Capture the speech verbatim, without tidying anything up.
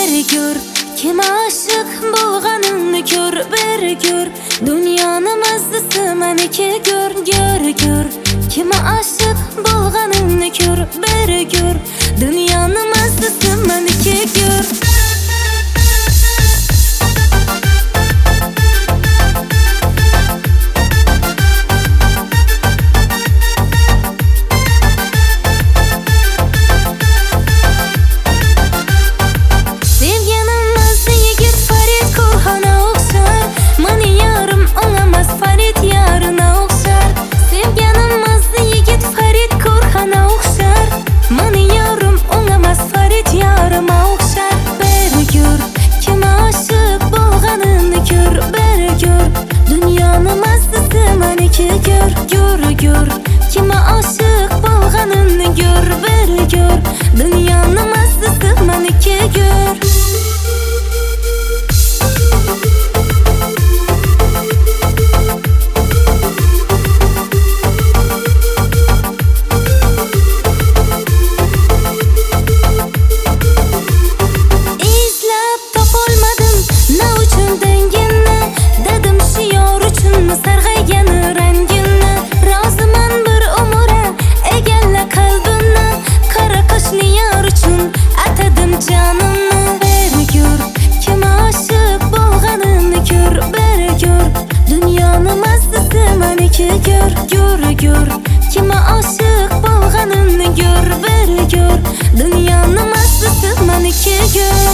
bir gör, kim aşık bolganını gör, bir gör. Dünyanın mazdısı meniki gör, gör, gör. Kim aşık bolganını gör, bir gör. Dünyanın mazdısı meniki gör. Gör, gör, kime aşık bolganını gör, bir gör. Dünyanın mazdısı meniki gör. İzlep tapolmadım, ne üçün dengini. Dedim şiyor üçün mü sargayganı rengini. Canımı bir gör, kime aşık bolganını gör, bir gör. Dünyanın mazdısı meniki gör, gör, gör. Kime aşık bolganını gör, bir gör. Dünyanın mazdısı meniki gör.